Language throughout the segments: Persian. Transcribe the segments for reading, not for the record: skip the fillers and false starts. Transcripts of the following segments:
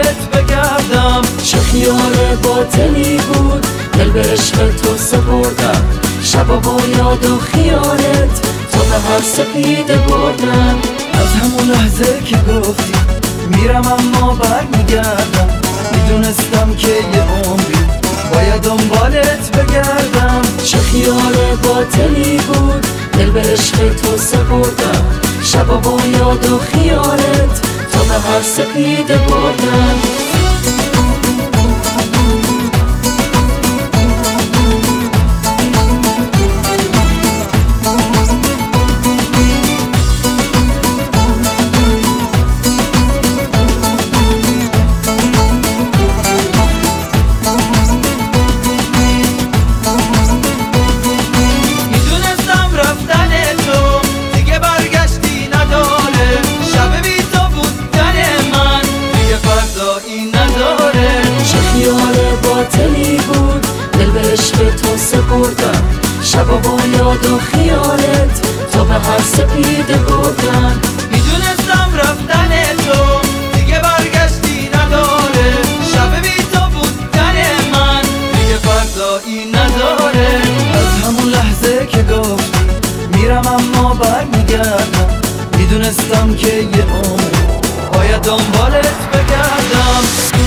دنبالت بگردم. چه خیال باطلی بود دل به عشق تو سپردم، شبا با یاد و خیالت تا به هر سپیده بردم. از همون لحظه که گفتی میرم اما برمیگردم، میدونستم که یه عمری باید دنبالت بگردم. چه خیال باطلی بود دل به عشق تو سپردم، شبا با یاد و خیالت تا به هر سپیده بردم. باطلی بود دل به عشق تو سپردم، شبا با یاد و خیالت تا به هر سپیده بردم. میدونستم رفتن تو دیگه برگشتی نداره، شب بی تو بودن من دیگه فردایی نداره. از همون لحظه که گفتی میرم اما برمیگردم، میدونستم که یه عمر باید دنبالت بگردم.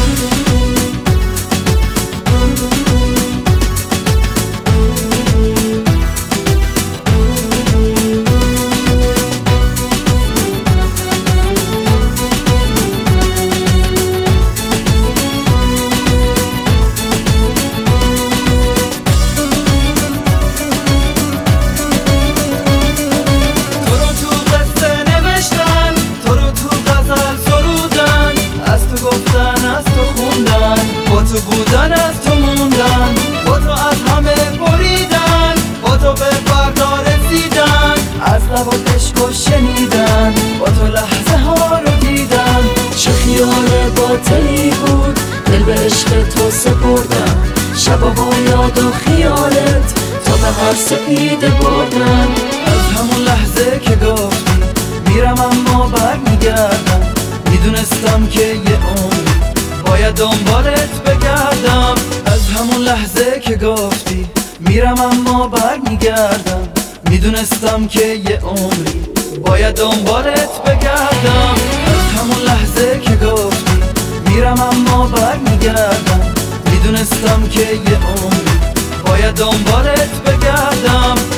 تو بودن از تو موندن، با تو از همه بریدن، با تو به فردا رسیدن، از لبات عشق و شنیدن، با تو لحظه ها رو دیدن. چه خیال باطلی بود دل به عشق تو سپردم، شبا با یاد و خیالت تا به هر سپیده بردم. از همون لحظه که گفتی میرم اما برمیگردم، میدونستم که یه عمر باید دنبالت بگردم. از همون لحظه که گفتی میرم اما برمیگردم، میدونستم که یه عمری باید دنبالت بگردم. از همون لحظه که گفتی میرم اما برمیگردم، میدونستم که یه عمری باید دنبالت بگردم.